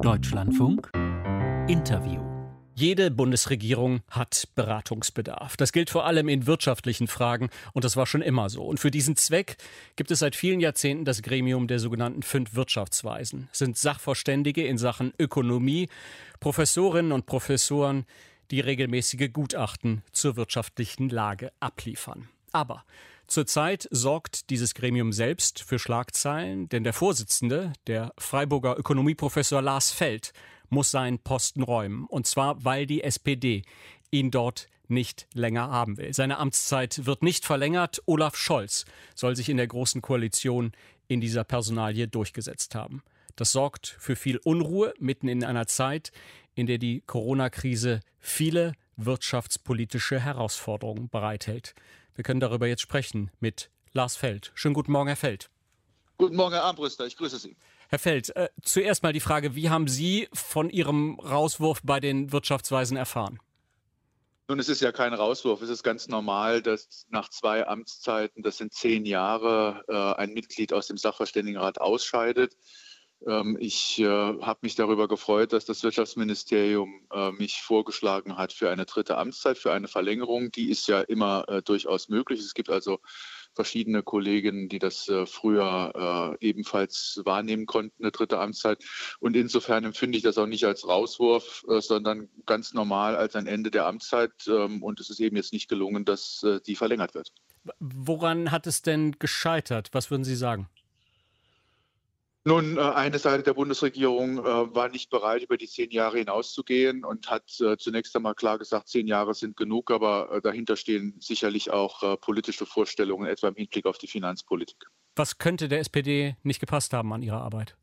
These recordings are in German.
Deutschlandfunk Interview. Jede Bundesregierung hat Beratungsbedarf. Das gilt vor allem in wirtschaftlichen Fragen und das war schon immer so. Und für diesen Zweck gibt es seit vielen Jahrzehnten das Gremium der sogenannten 5 Wirtschaftsweisen. Es sind Sachverständige in Sachen Ökonomie, Professorinnen und Professoren, die regelmäßige Gutachten zur wirtschaftlichen Lage abliefern. Aber zurzeit sorgt dieses Gremium selbst für Schlagzeilen, denn der Vorsitzende, der Freiburger Ökonomieprofessor Lars Feld, muss seinen Posten räumen. Und zwar, weil die SPD ihn dort nicht länger haben will. Seine Amtszeit wird nicht verlängert. Olaf Scholz soll sich in der Großen Koalition in dieser Personalie durchgesetzt haben. Das sorgt für viel Unruhe mitten in einer Zeit, in der die Corona-Krise viele wirtschaftspolitische Herausforderungen bereithält. Wir können darüber jetzt sprechen mit Lars Feld. Schönen guten Morgen, Herr Feld. Guten Morgen, Herr Armbruster. Ich grüße Sie. Herr Feld, zuerst mal die Frage, wie haben Sie von Ihrem Rauswurf bei den Wirtschaftsweisen erfahren? Nun, es ist ja kein Rauswurf. Es ist ganz normal, dass nach 2 Amtszeiten, das sind 10 Jahre, ein Mitglied aus dem Sachverständigenrat ausscheidet. Ich habe mich darüber gefreut, dass das Wirtschaftsministerium mich vorgeschlagen hat für eine 3. Amtszeit, für eine Verlängerung. Die ist ja immer durchaus möglich. Es gibt also verschiedene Kolleginnen, die das früher ebenfalls wahrnehmen konnten, eine 3. Amtszeit. Und insofern empfinde ich das auch nicht als Rauswurf, sondern ganz normal als ein Ende der Amtszeit. Und es ist eben jetzt nicht gelungen, dass die verlängert wird. Woran hat es denn gescheitert? Was würden Sie sagen? Nun, eine Seite der Bundesregierung war nicht bereit, über die 10 Jahre hinauszugehen und hat zunächst einmal klar gesagt, 10 Jahre sind genug, aber dahinter stehen sicherlich auch politische Vorstellungen, etwa im Hinblick auf die Finanzpolitik. Was könnte der SPD nicht gepasst haben an ihrer Arbeit?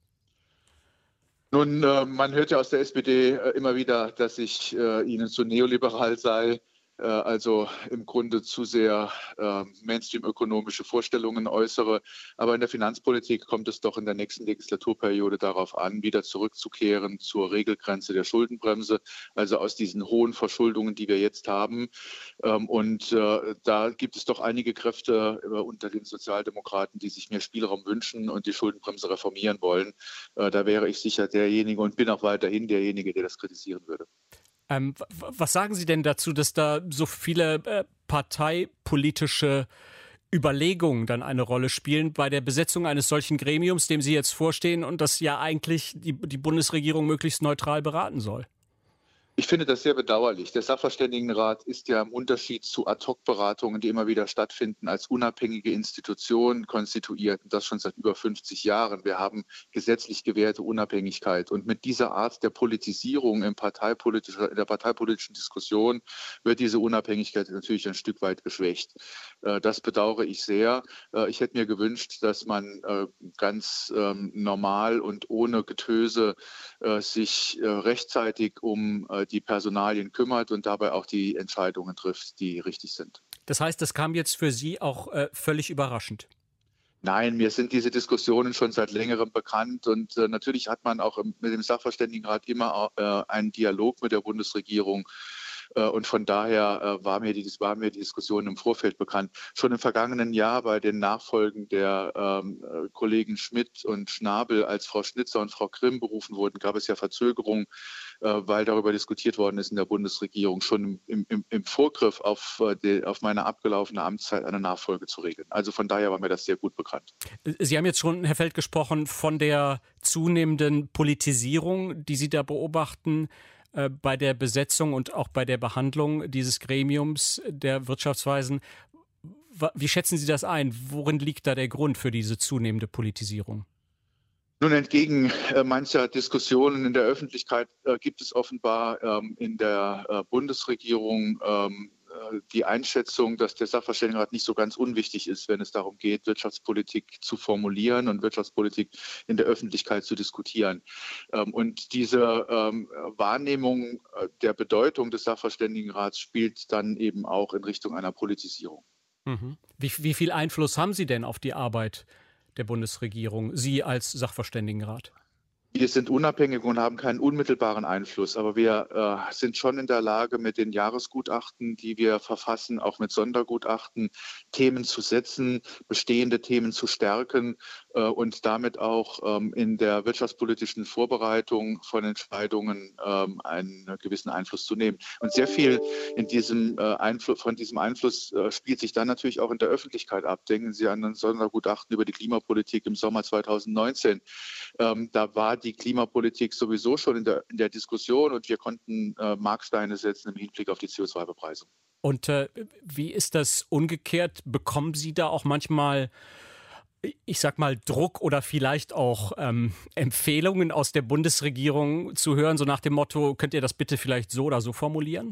Nun, man hört ja aus der SPD immer wieder, dass ich ihnen zu neoliberal sei. Also im Grunde zu sehr Mainstream-ökonomische Vorstellungen äußere. Aber in der Finanzpolitik kommt es doch in der nächsten Legislaturperiode darauf an, wieder zurückzukehren zur Regelgrenze der Schuldenbremse, also aus diesen hohen Verschuldungen, die wir jetzt haben. Und da gibt es doch einige Kräfte unter den Sozialdemokraten, die sich mehr Spielraum wünschen und die Schuldenbremse reformieren wollen. Da wäre ich sicher derjenige und bin auch weiterhin derjenige, der das kritisieren würde. Was sagen Sie denn dazu, dass da so viele parteipolitische Überlegungen dann eine Rolle spielen bei der Besetzung eines solchen Gremiums, dem Sie jetzt vorstehen und das ja eigentlich die Bundesregierung möglichst neutral beraten soll? Ich finde das sehr bedauerlich. Der Sachverständigenrat ist ja im Unterschied zu Ad-hoc-Beratungen, die immer wieder stattfinden, als unabhängige Institution konstituiert. Und das schon seit über 50 Jahren. Wir haben gesetzlich gewährte Unabhängigkeit. Und mit dieser Art der Politisierung in der parteipolitischen Diskussion wird diese Unabhängigkeit natürlich ein Stück weit geschwächt. Das bedauere ich sehr. Ich hätte mir gewünscht, dass man ganz normal und ohne Getöse sich rechtzeitig um die Personalien kümmert und dabei auch die Entscheidungen trifft, die richtig sind. Das heißt, das kam jetzt für Sie auch völlig überraschend? Nein, mir sind diese Diskussionen schon seit längerem bekannt und natürlich hat man auch mit dem Sachverständigenrat immer einen Dialog mit der Bundesregierung. Und von daher war mir die Diskussion im Vorfeld bekannt. Schon im vergangenen Jahr bei den Nachfolgen der Kollegen Schmidt und Schnabel, als Frau Schnitzer und Frau Grimm berufen wurden, gab es ja Verzögerungen, weil darüber diskutiert worden ist in der Bundesregierung, schon im Vorgriff auf meine abgelaufene Amtszeit eine Nachfolge zu regeln. Also von daher war mir das sehr gut bekannt. Sie haben jetzt schon, Herr Feld, gesprochen von der zunehmenden Politisierung, die Sie da beobachten bei der Besetzung und auch bei der Behandlung dieses Gremiums der Wirtschaftsweisen. Wie schätzen Sie das ein? Worin liegt da der Grund für diese zunehmende Politisierung? Nun, entgegen mancher Diskussionen in der Öffentlichkeit gibt es offenbar in der Bundesregierung die Einschätzung, dass der Sachverständigenrat nicht so ganz unwichtig ist, wenn es darum geht, Wirtschaftspolitik zu formulieren und Wirtschaftspolitik in der Öffentlichkeit zu diskutieren. Und diese Wahrnehmung der Bedeutung des Sachverständigenrats spielt dann eben auch in Richtung einer Politisierung. Mhm. Wie viel Einfluss haben Sie denn auf die Arbeit der Bundesregierung, Sie als Sachverständigenrat? Wir sind unabhängig und haben keinen unmittelbaren Einfluss, aber wir sind schon in der Lage, mit den Jahresgutachten, die wir verfassen, auch mit Sondergutachten, Themen zu setzen, bestehende Themen zu stärken und damit auch in der wirtschaftspolitischen Vorbereitung von Entscheidungen einen gewissen Einfluss zu nehmen. Und sehr viel in von diesem Einfluss spielt sich dann natürlich auch in der Öffentlichkeit ab. Denken Sie an ein Sondergutachten über die Klimapolitik im Sommer 2019. Da war die Klimapolitik sowieso schon in der Diskussion und wir konnten Marksteine setzen im Hinblick auf die CO2-Bepreisung. Und wie ist das umgekehrt? Bekommen Sie da auch manchmal, ich sag mal, Druck oder vielleicht auch Empfehlungen aus der Bundesregierung zu hören, so nach dem Motto, könnt ihr das bitte vielleicht so oder so formulieren?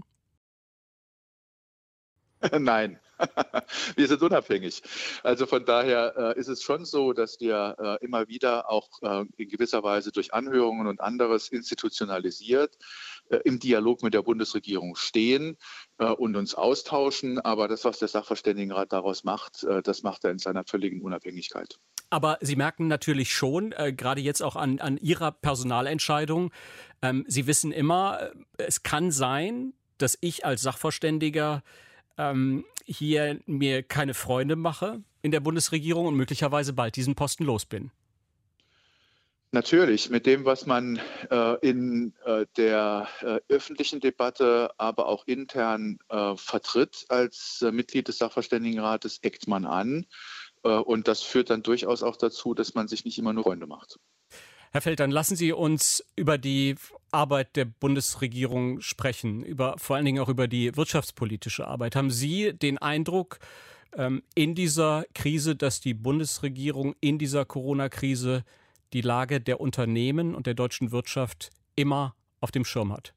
Nein, wir sind unabhängig. Also von daher ist es schon so, dass wir immer wieder auch in gewisser Weise durch Anhörungen und anderes institutionalisiert im Dialog mit der Bundesregierung stehen und uns austauschen. Aber das, was der Sachverständigenrat daraus macht, das macht er in seiner völligen Unabhängigkeit. Aber Sie merken natürlich schon, gerade jetzt auch an Ihrer Personalentscheidung, Sie wissen immer, es kann sein, dass ich als Sachverständiger hier mir keine Freunde mache in der Bundesregierung und möglicherweise bald diesen Posten los bin. Natürlich, mit dem, was man in der öffentlichen Debatte, aber auch intern vertritt als Mitglied des Sachverständigenrates, eckt man an. Und das führt dann durchaus auch dazu, dass man sich nicht immer nur Freunde macht. Herr Feld, dann lassen Sie uns über die Arbeit der Bundesregierung sprechen, vor allen Dingen auch über die wirtschaftspolitische Arbeit. Haben Sie den Eindruck in dieser Krise, dass die Bundesregierung in dieser Corona-Krise die Lage der Unternehmen und der deutschen Wirtschaft immer auf dem Schirm hat?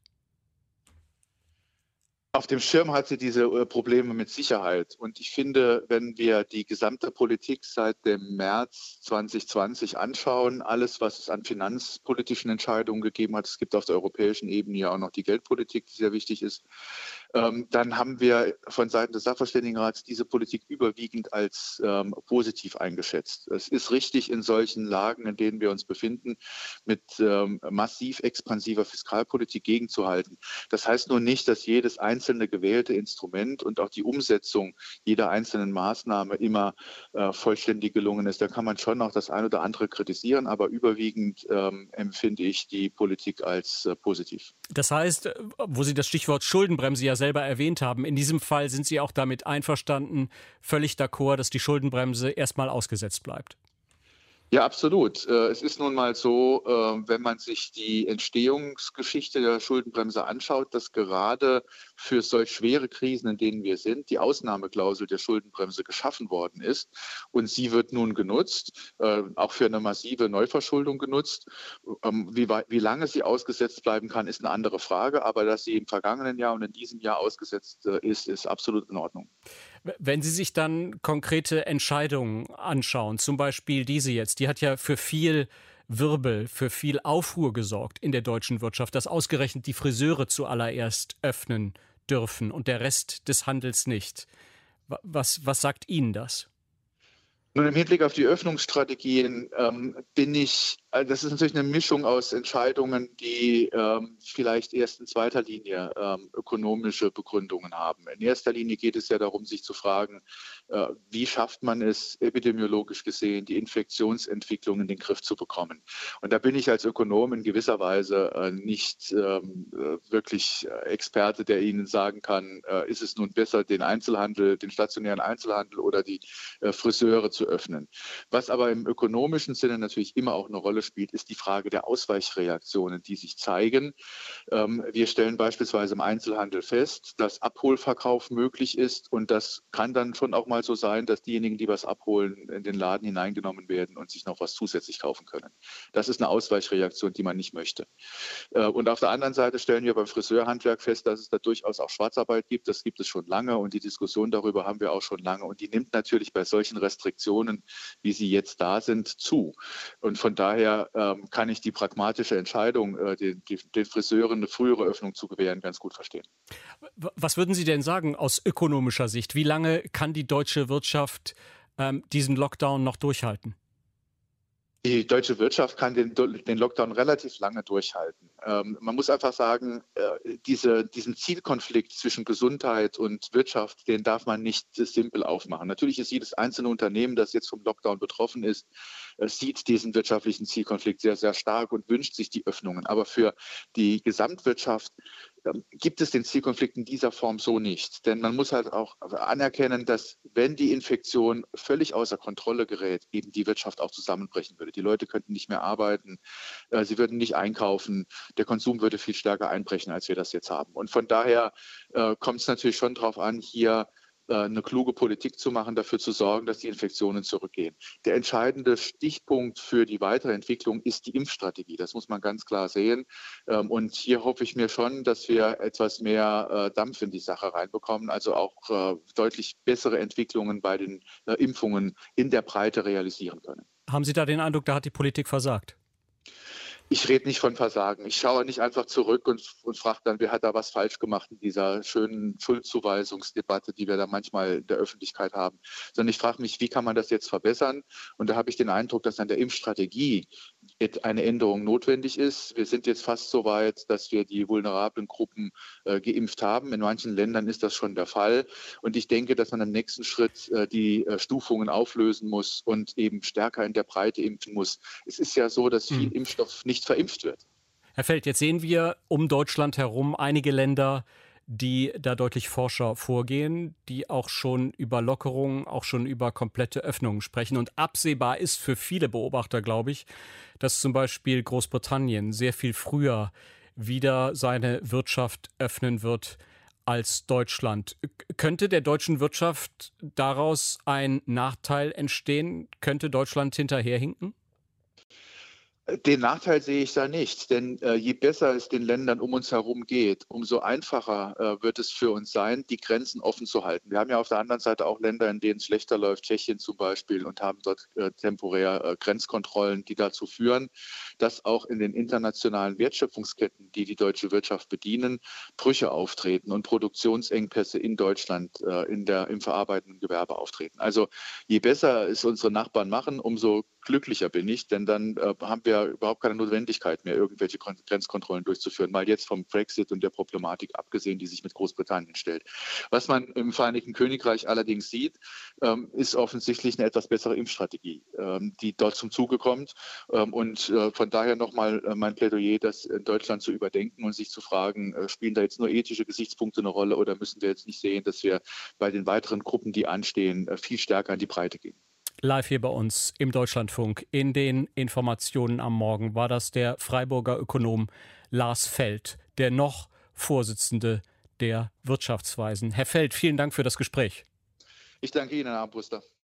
Auf dem Schirm hat sie diese Probleme mit Sicherheit. Und ich finde, wenn wir die gesamte Politik seit dem März 2020 anschauen, alles, was es an finanzpolitischen Entscheidungen gegeben hat, es gibt auf der europäischen Ebene ja auch noch die Geldpolitik, die sehr wichtig ist, dann haben wir von Seiten des Sachverständigenrats diese Politik überwiegend als positiv eingeschätzt. Es ist richtig, in solchen Lagen, in denen wir uns befinden, mit massiv expansiver Fiskalpolitik gegenzuhalten. Das heißt nur nicht, dass jedes einzelne gewählte Instrument und auch die Umsetzung jeder einzelnen Maßnahme immer vollständig gelungen ist. Da kann man schon noch das eine oder andere kritisieren, aber überwiegend empfinde ich die Politik als positiv. Das heißt, wo Sie das Stichwort Schuldenbremse ja selber erwähnt haben, in diesem Fall sind Sie auch damit einverstanden, völlig d'accord, dass die Schuldenbremse erstmal ausgesetzt bleibt? Ja, absolut. Es ist nun mal so, wenn man sich die Entstehungsgeschichte der Schuldenbremse anschaut, dass gerade für solch schwere Krisen, in denen wir sind, die Ausnahmeklausel der Schuldenbremse geschaffen worden ist. Und sie wird nun genutzt, auch für eine massive Neuverschuldung genutzt. Wie lange sie ausgesetzt bleiben kann, ist eine andere Frage. Aber dass sie im vergangenen Jahr und in diesem Jahr ausgesetzt ist absolut in Ordnung. Wenn Sie sich dann konkrete Entscheidungen anschauen, zum Beispiel diese jetzt, die hat ja für viel Wirbel, für viel Aufruhr gesorgt in der deutschen Wirtschaft, dass ausgerechnet die Friseure zuallererst öffnen dürfen und der Rest des Handels nicht. Was sagt Ihnen das? Nun, im Hinblick auf die Öffnungsstrategien das ist natürlich eine Mischung aus Entscheidungen, die vielleicht erst in zweiter Linie ökonomische Begründungen haben. In erster Linie geht es ja darum, sich zu fragen, wie schafft man es, epidemiologisch gesehen, die Infektionsentwicklung in den Griff zu bekommen. Und da bin ich als Ökonom in gewisser Weise nicht wirklich Experte, der Ihnen sagen kann, ist es nun besser, den stationären Einzelhandel oder die Friseure zu öffnen. Was aber im ökonomischen Sinne natürlich immer auch eine Rolle spielt, ist die Frage der Ausweichreaktionen, die sich zeigen. Wir stellen beispielsweise im Einzelhandel fest, dass Abholverkauf möglich ist und das kann dann schon auch mal so sein, dass diejenigen, die was abholen, in den Laden hineingenommen werden und sich noch was zusätzlich kaufen können. Das ist eine Ausweichreaktion, die man nicht möchte. Und auf der anderen Seite stellen wir beim Friseurhandwerk fest, dass es da durchaus auch Schwarzarbeit gibt. Das gibt es schon lange und die Diskussion darüber haben wir auch schon lange und die nimmt natürlich bei solchen Restriktionen, wie sie jetzt da sind, zu. Und von daher kann ich die pragmatische Entscheidung, den Friseuren eine frühere Öffnung zu gewähren, ganz gut verstehen. Was würden Sie denn sagen aus ökonomischer Sicht? Wie lange kann die deutsche Wirtschaft diesen Lockdown noch durchhalten? Die deutsche Wirtschaft kann den Lockdown relativ lange durchhalten. Man muss einfach sagen, diesen Zielkonflikt zwischen Gesundheit und Wirtschaft, den darf man nicht simpel aufmachen. Natürlich ist jedes einzelne Unternehmen, das jetzt vom Lockdown betroffen ist, sieht diesen wirtschaftlichen Zielkonflikt sehr, sehr stark und wünscht sich die Öffnungen. Aber für die Gesamtwirtschaft gibt es den Zielkonflikt in dieser Form so nicht. Denn man muss halt auch anerkennen, dass wenn die Infektion völlig außer Kontrolle gerät, eben die Wirtschaft auch zusammenbrechen würde. Die Leute könnten nicht mehr arbeiten, sie würden nicht einkaufen, der Konsum würde viel stärker einbrechen, als wir das jetzt haben. Und von daher kommt es natürlich schon darauf an, hier eine kluge Politik zu machen, dafür zu sorgen, dass die Infektionen zurückgehen. Der entscheidende Stichpunkt für die weitere Entwicklung ist die Impfstrategie. Das muss man ganz klar sehen. Und hier hoffe ich mir schon, dass wir etwas mehr Dampf in die Sache reinbekommen, also auch deutlich bessere Entwicklungen bei den Impfungen in der Breite realisieren können. Haben Sie da den Eindruck, da hat die Politik versagt? Ich rede nicht von Versagen. Ich schaue nicht einfach zurück und frage dann, wer hat da was falsch gemacht in dieser schönen Schuldzuweisungsdebatte, die wir da manchmal in der Öffentlichkeit haben. Sondern ich frage mich, wie kann man das jetzt verbessern? Und da habe ich den Eindruck, dass an der Impfstrategie eine Änderung notwendig ist. Wir sind jetzt fast so weit, dass wir die vulnerablen Gruppen geimpft haben. In manchen Ländern ist das schon der Fall. Und ich denke, dass man im nächsten Schritt die Stufungen auflösen muss und eben stärker in der Breite impfen muss. Es ist ja so, dass viel Impfstoff nicht verimpft wird. Herr Feld, jetzt sehen wir um Deutschland herum einige Länder, die da deutlich forscher vorgehen, die auch schon über Lockerungen, auch schon über komplette Öffnungen sprechen. Und absehbar ist für viele Beobachter, glaube ich, dass zum Beispiel Großbritannien sehr viel früher wieder seine Wirtschaft öffnen wird als Deutschland. Könnte der deutschen Wirtschaft daraus ein Nachteil entstehen? Könnte Deutschland hinterherhinken? Den Nachteil sehe ich da nicht, denn je besser es den Ländern um uns herum geht, umso einfacher wird es für uns sein, die Grenzen offen zu halten. Wir haben ja auf der anderen Seite auch Länder, in denen es schlechter läuft, Tschechien zum Beispiel, und haben dort temporär Grenzkontrollen, die dazu führen, dass auch in den internationalen Wertschöpfungsketten, die die deutsche Wirtschaft bedienen, Brüche auftreten und Produktionsengpässe in Deutschland im verarbeitenden Gewerbe auftreten. Also je besser es unsere Nachbarn machen, umso glücklicher bin ich, denn dann haben wir überhaupt keine Notwendigkeit mehr, irgendwelche Grenzkontrollen durchzuführen, mal jetzt vom Brexit und der Problematik abgesehen, die sich mit Großbritannien stellt. Was man im Vereinigten Königreich allerdings sieht, ist offensichtlich eine etwas bessere Impfstrategie, die dort zum Zuge kommt. Und von daher nochmal mein Plädoyer, das in Deutschland zu überdenken und sich zu fragen, spielen da jetzt nur ethische Gesichtspunkte eine Rolle oder müssen wir jetzt nicht sehen, dass wir bei den weiteren Gruppen, die anstehen, viel stärker in die Breite gehen? Live hier bei uns im Deutschlandfunk in den Informationen am Morgen war das der Freiburger Ökonom Lars Feld, der noch Vorsitzende der Wirtschaftsweisen. Herr Feld, vielen Dank für das Gespräch. Ich danke Ihnen, Herr Armbruster.